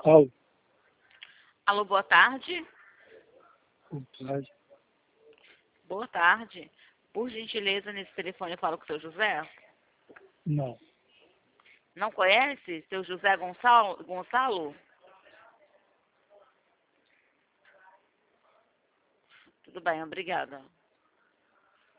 Alô, Alô, boa tarde. boa tarde. Boa tarde. Por gentileza, nesse telefone eu falo com o seu José. Não, Não conhece? Seu José Gonçalo? Tudo bem, obrigada.